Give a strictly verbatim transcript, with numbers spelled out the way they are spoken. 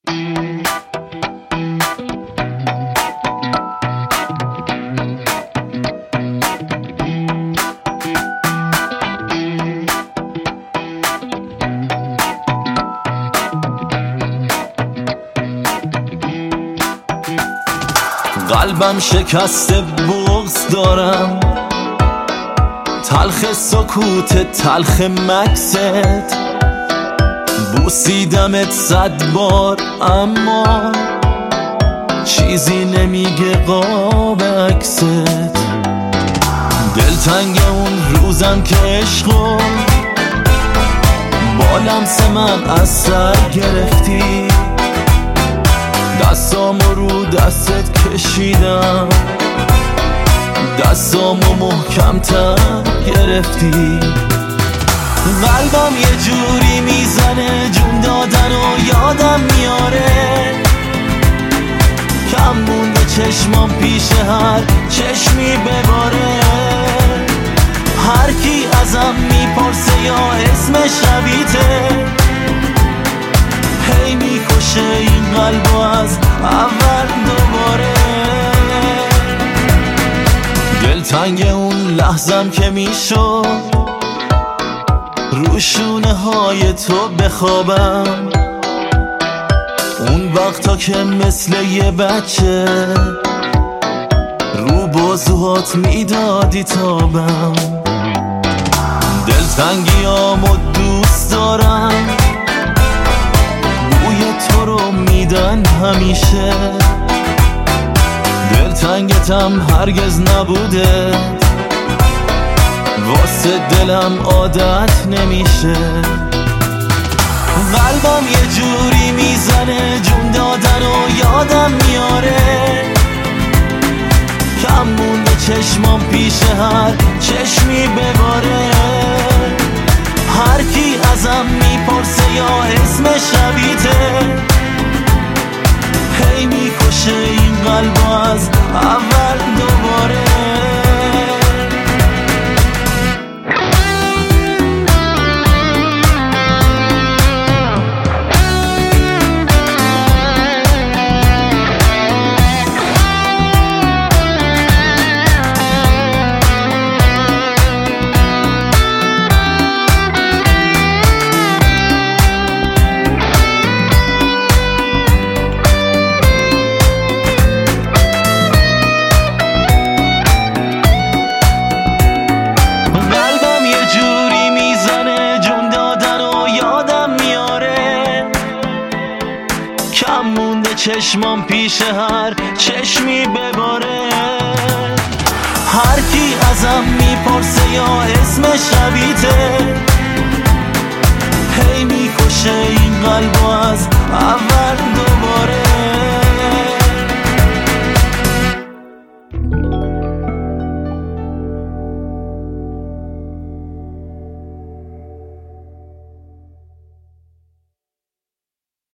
قلبم شکسته بغض دارم، تلخ سکوت تلخ مکست، بوسیدمت صد بار اما چیزی نمیگه قاب عکست. دلتنگ اون روزم که عشقو با لمس من از سر گرفتی، دستامو رو دستت کشیدم، دستامو محکم‌تر گرفتی. قلبم یه جوری میزنه جون دادن و یادم میاره، کم مونده چشمام پیش هر چشمی بباره. هر کی ازم میپرسه یا اسم شبیته، هی میکشه این قلبو از اول دوباره. دلتنگ اون لحظم که میشد روشونه های تو بخوابم، اون وقتا که مثل یه بچه رو بازوهات میدادی تابم. دلتنگیامو دوست دارم، بوی تو رو میدن همیشه، دلتنگتم هرگز نبوده، واسه دلم عادت نمیشه. قلبم یه جوری میزنه جون دادن و یادم میاره، کم مونده چشمام پیش هر چشمی بباره. هر کی ازم میپرسه یا اسم شبیته، هی میکشه این قلبو از اول دوباره. کم مونده چشمام پیش هر چشمی بباره. هر کی ازم میپرسه یا اسم شبیته، هی میکشه این قلبو